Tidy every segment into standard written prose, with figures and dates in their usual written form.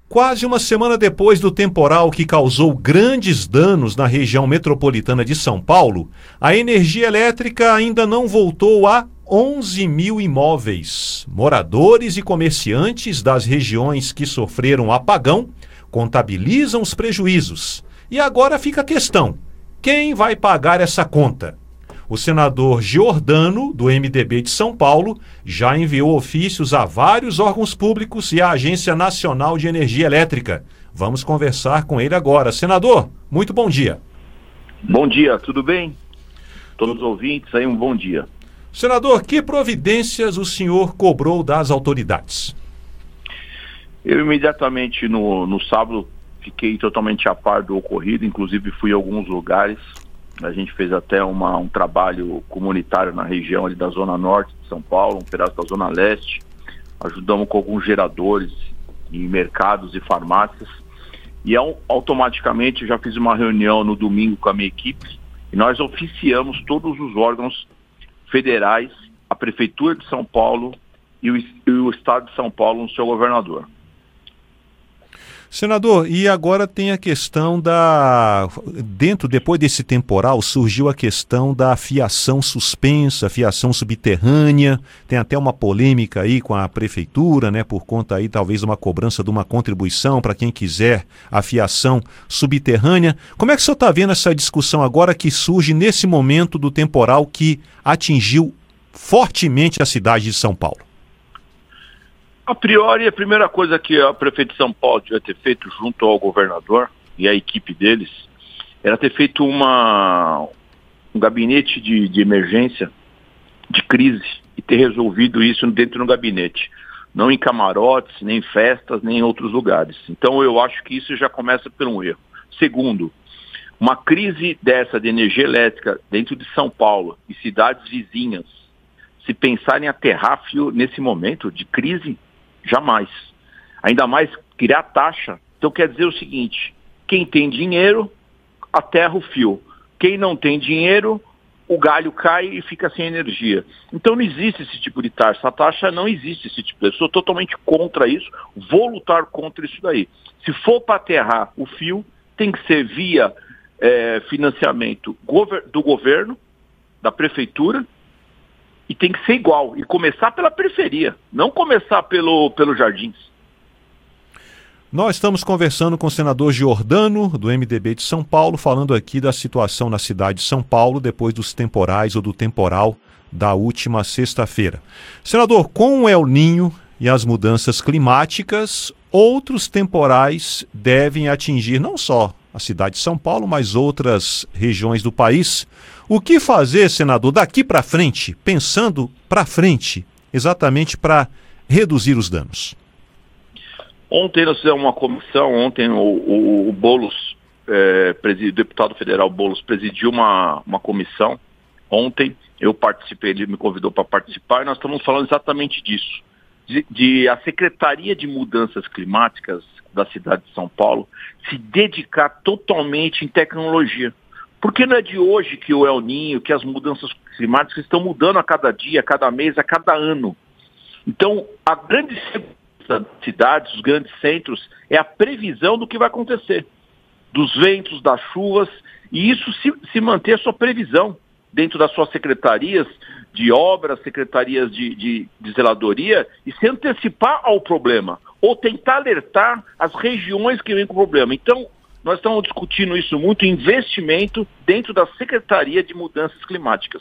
Quase uma semana depois do temporal que causou grandes danos na região metropolitana de São Paulo, a energia elétrica ainda não voltou a 11 mil imóveis. Moradores e comerciantes das regiões que sofreram apagão contabilizam os prejuízos. E agora fica a questão: quem vai pagar essa conta? O senador Giordano, do MDB de São Paulo, já enviou ofícios a vários órgãos públicos e à Agência Nacional de Energia Elétrica. Vamos conversar com ele agora. Senador, muito bom dia. Bom dia, tudo bem? Todos os ouvintes aí, um bom dia. Senador, que providências o senhor cobrou das autoridades? Eu imediatamente no sábado fiquei totalmente a par do ocorrido, inclusive fui a alguns lugares. A gente fez até um trabalho comunitário na região ali da Zona Norte de São Paulo, um pedaço da Zona Leste. Ajudamos com alguns geradores em mercados e farmácias. E automaticamente já fiz uma reunião no domingo com a minha equipe e nós oficiamos todos os órgãos federais, a Prefeitura de São Paulo e o Estado de São Paulo no seu governador. Senador, e agora tem a questão depois desse temporal, surgiu a questão da fiação suspensa, fiação subterrânea, tem até uma polêmica aí com a prefeitura, né, por conta aí talvez uma cobrança de uma contribuição para quem quiser a fiação subterrânea. Como é que o senhor está vendo essa discussão agora que surge nesse momento do temporal que atingiu fortemente a cidade de São Paulo? A priori, a primeira coisa que a prefeita de São Paulo devia ter feito junto ao governador e a equipe deles era ter feito um gabinete de emergência, de crise, e ter resolvido isso dentro do gabinete. Não em camarotes, nem em festas, nem em outros lugares. Então eu acho que isso já começa por um erro. Segundo, uma crise dessa de energia elétrica dentro de São Paulo e cidades vizinhas, se pensarem em aterrar fio nesse momento de crise, jamais. Ainda mais criar taxa. Então quer dizer o seguinte: quem tem dinheiro, aterra o fio. Quem não tem dinheiro, o galho cai e fica sem energia. Então não existe esse tipo de taxa. Essa taxa não existe, esse tipo de... Eu sou totalmente contra isso, vou lutar contra isso daí. Se for para aterrar o fio, tem que ser via financiamento do governo, da prefeitura, e tem que ser igual, e começar pela periferia, não começar pelos jardins. Nós estamos conversando com o senador Giordano, do MDB de São Paulo, falando aqui da situação na cidade de São Paulo depois dos temporais ou do temporal da última sexta-feira. Senador, com o El Niño e as mudanças climáticas, outros temporais devem atingir não só a cidade de São Paulo, mas outras regiões do país. O que fazer, senador, daqui para frente, pensando para frente, exatamente para reduzir os danos? Ontem nós fizemos uma comissão, o Boulos, o deputado federal Boulos presidiu uma comissão. Ontem eu participei, ele me convidou para participar e nós estamos falando exatamente disso. A Secretaria de Mudanças Climáticas da cidade de São Paulo se dedicar totalmente em tecnologia. Porque não é de hoje que o El Niño, que as mudanças climáticas estão mudando a cada dia, a cada mês, a cada ano. Então, a grande das cidades, os grandes centros, é a previsão do que vai acontecer. Dos ventos, das chuvas, e isso se manter a sua previsão dentro das suas secretarias de obras, secretarias de zeladoria, e se antecipar ao problema, ou tentar alertar as regiões que vêm com o problema. Então, nós estamos discutindo isso muito, investimento dentro da Secretaria de Mudanças Climáticas.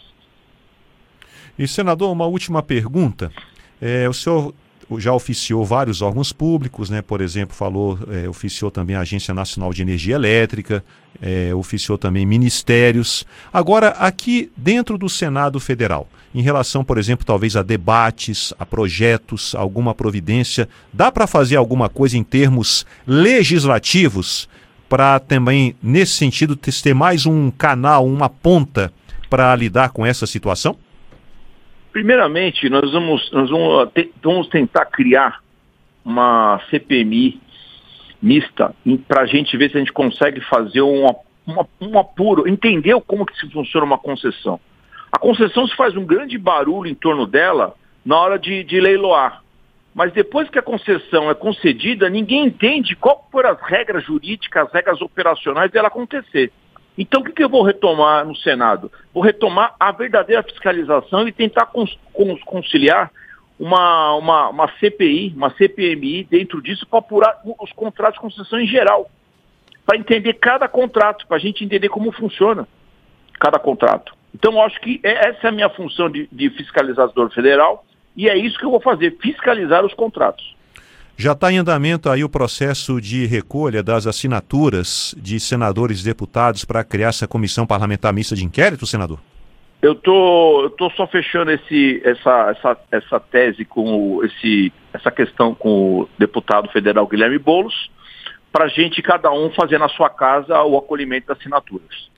E, senador, uma última pergunta. O senhor já oficiou vários órgãos públicos, né? Por exemplo, oficiou também a Agência Nacional de Energia Elétrica, oficiou também ministérios. Agora, aqui dentro do Senado Federal, em relação, por exemplo, talvez a debates, a projetos, alguma providência, dá para fazer alguma coisa em termos legislativos para também, nesse sentido, ter mais um canal, uma ponta para lidar com essa situação? Primeiramente, nós vamos tentar criar uma CPMI mista para a gente ver se a gente consegue fazer um apuro, entender como que se funciona uma concessão. A concessão se faz um grande barulho em torno dela na hora de leiloar. mas depois que a concessão é concedida, ninguém entende qual foram as regras jurídicas, as regras operacionais dela acontecer. Então, o que eu vou retomar no Senado? Vou retomar a verdadeira fiscalização e tentar conciliar uma CPI, uma CPMI dentro disso para apurar os contratos de concessão em geral, para entender cada contrato, para a gente entender como funciona cada contrato. Então, eu acho que essa é a minha função de fiscalizador federal e é isso que eu vou fazer, fiscalizar os contratos. Já está em andamento aí o processo de recolha das assinaturas de senadores e deputados para criar essa comissão parlamentar mista de inquérito, senador? Eu tô só fechando essa tese essa questão com o deputado federal Guilherme Boulos, para a gente, cada um, fazer na sua casa o acolhimento das assinaturas.